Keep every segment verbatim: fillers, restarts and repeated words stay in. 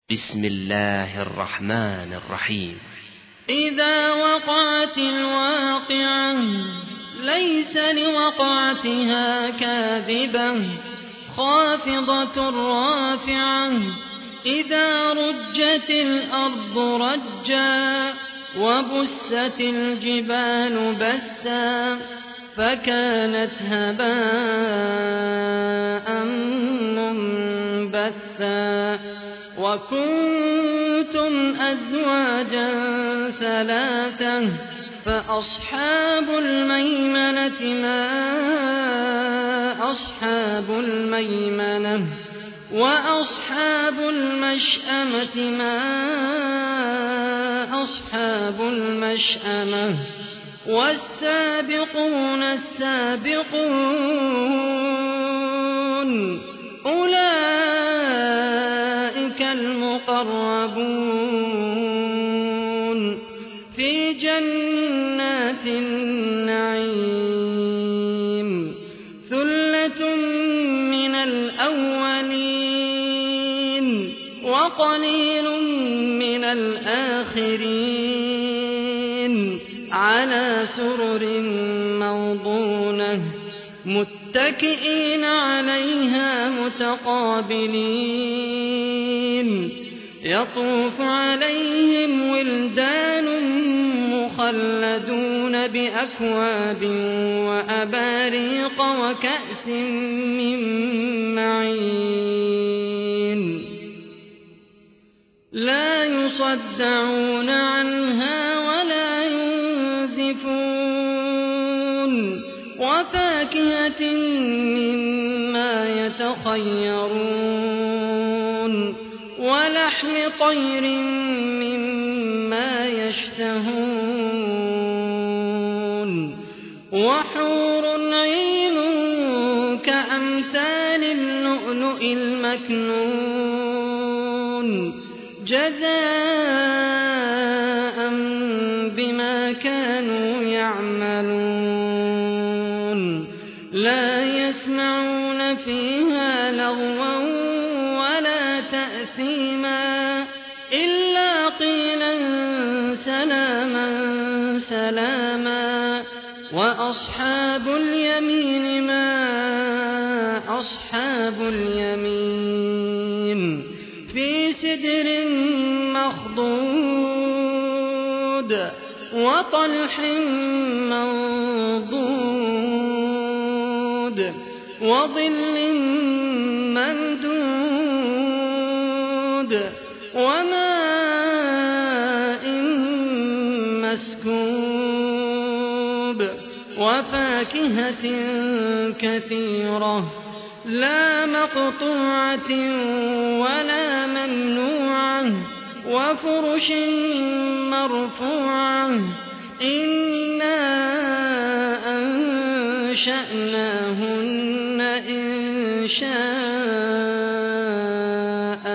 بسم الله الرحمن الرحيم. إذا وقعت الواقعة ليس لوقعتها كاذبة خافضة رافعة إذا رجت الأرض رجا وبست الجبال بسا فكانت هباء منبثا وكنتم أزواجا ثلاثة فأصحاب الميمنة ما أصحاب الميمنة وأصحاب المشأمة ما أصحاب المشأمة والسابقون السابقون أولئك المقربون في جنات النعيم ثلة من الأولين وقليل من الآخرين على سرر موضونة متكئين عليها متقابلين يطوف عليهم ولدان مخلدون بأكواب وأباريق وكأس من معين لا يصدعون عنها ولا ينزفون وفاكهة مما يتخيرون ولحم طير مما يشتهون وحور عين كأمثال اللؤلؤ المكنون جزاء بما كانوا يعملون لا يسمعون فيها لغوا ولا تأثيما إلا قيلا سلاما سلاما وأصحاب اليمين ما أصحاب اليمين في سدر مخضود وطلح منضود وظل ممدود وماء مسكوب وفاكهة كثيرة لا مقطوعة ولا ممنوعة وفرش مرفوعة إنا أنشأناهن إنشاء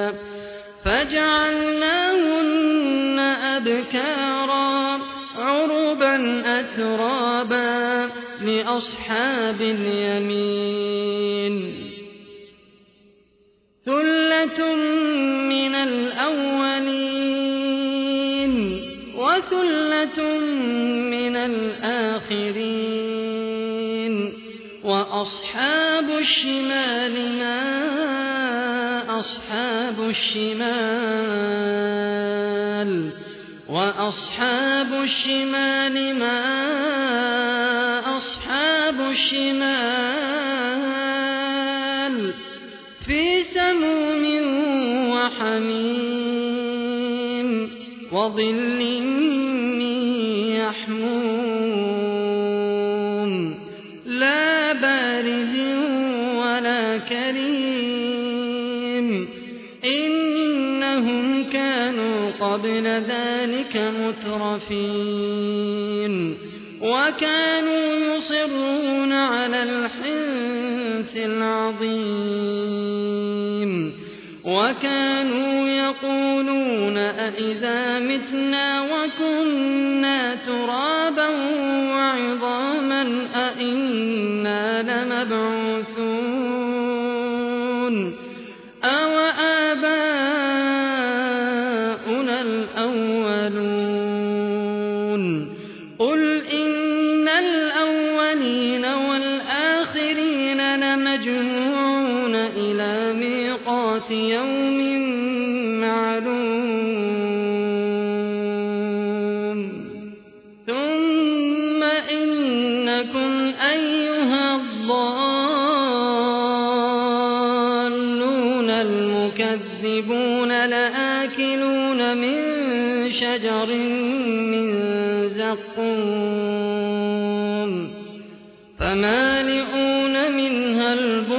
فجعلناهن أبكارا عربا أترابا لأصحاب اليمين ثلة من الأولين وثلة من الآخرين وأصحاب الشمال ما أصحاب الشمال وأصحاب الشمال ما أصحاب الشمال في سموم وحميم وظل من يحموم لا بارد ولا كريم إنهم كانوا قبل ذلك مترفين وكانوا يصرون على الحنث العظيم وكانوا يقولون أإذا متنا وكنا ترابا وعظاما أإنا لمبعوثون أو آباؤنا الأولون قل إن الأولين والآخرين لمجموعون إلى ميقات يوم معلوم ثم إنكم أيها الضالون المكذبون لآكلون من شجر من زقوم فمالئون منها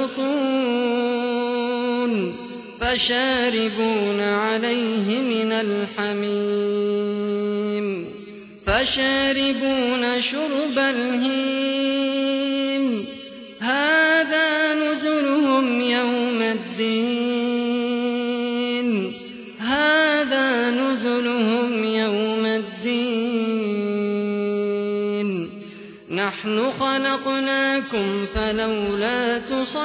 البطون فشاربون عليه من الحميم فشاربون شرب الهيم هذا نزلهم يوم الدين هذا نزلهم يوم الدين نحن خلقناكم فلولا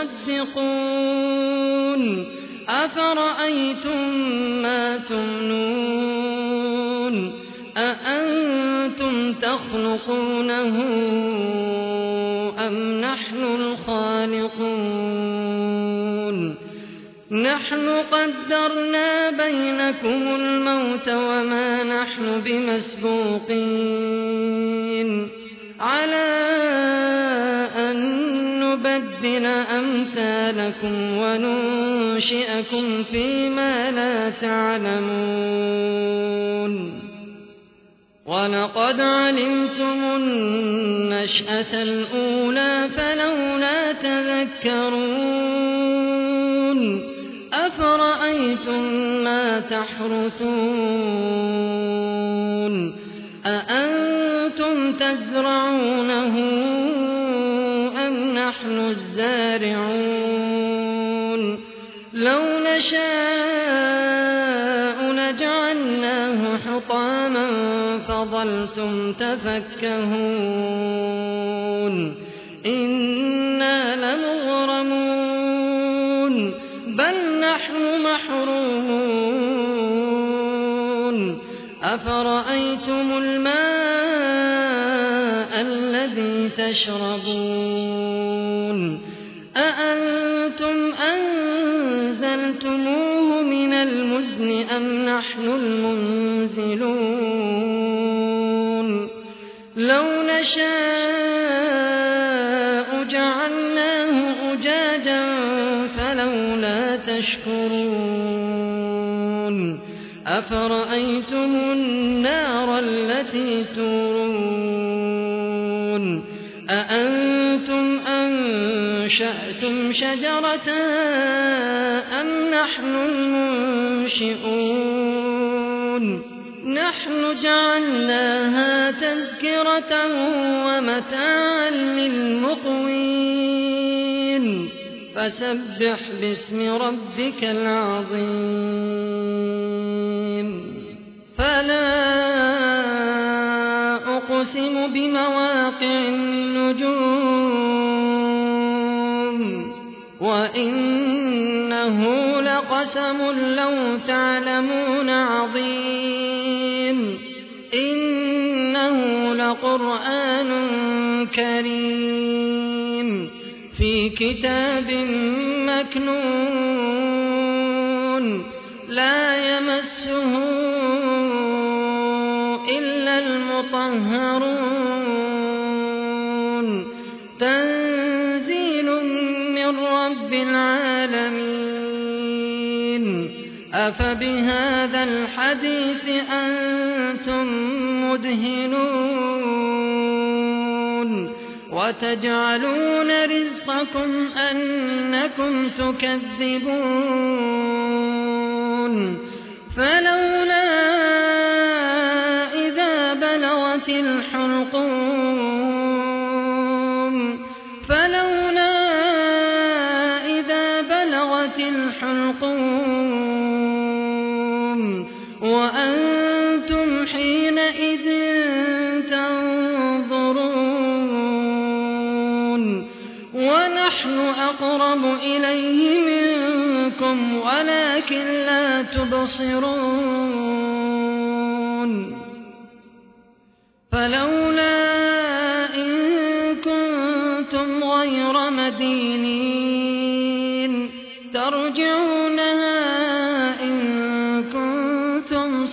تصدقون أفرأيتم ما تمنون أأنتم تخلقونه أم نحن الخالقون نحن قدرنا بينكم الموت وما نحن بمسبوقين على أن نبدل أمثالكم وننشئكم فيما لا تعلمون ولقد علمتم النشأة الأولى فلولا تذكرون أفرأيتم ما تحرثون أأنتم تزرعونه أم نحن الزارعون لو نشاء لجعلناه حطاما فظلتم تفكهون إنا لمغرمون بل نحن محرومون أفرأيتم الماء الذي تشربون أأنتم أنزلتموه من المزن أم نحن المنزلون لو نشاء جعلناه أجاجا فلولا تشكرون أفرأيتم النار التي تورون أأنتم أنشأتم شجرتها أم نحن المنشئون نحن جعلناها تذكرة ومتاعا للمقوين فسبح باسم ربك العظيم فلا أقسم بمواقع النجوم وإنه لقسم لو تعلمون عظيم إنه لقرآن كريم في كتاب مكنون لا يمسه إلا المطهرون تنزيل من رب العالمين أفبهذا الحديث أنتم مدهنون وتجعلون رزقكم أنكم تكذبون فلولا إذا بلغت الحلقوم فلولا إذا بلغت الحلقوم وأنتم حينئذ تنظرون ونحن أقرب إليه منكم ولكن لا تبصرون فلولا إن كنتم غير مدينين ترجعونها إن كنتم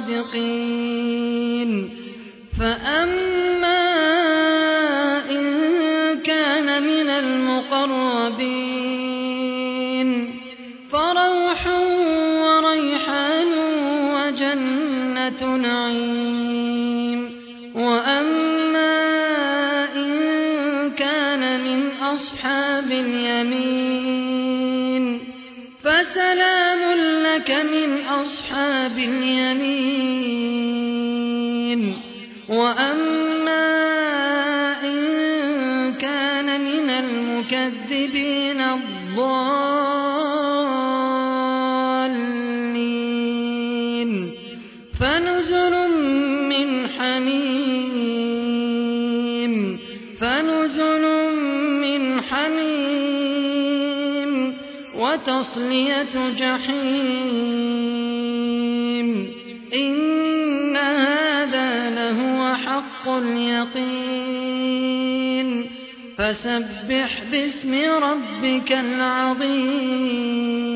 صادقين فأما إن كان من المقربين فروح وريحان وجنة نعيم وأما إن كان من أصحاب اليمين فسلام لك من أصحاب اليمين وأما إن كان من المكذبين الضالين فنزل من حميم فنزل من حميم وتصلية جحيم إن هذا لهو حق اليقين فسبح باسم ربك العظيم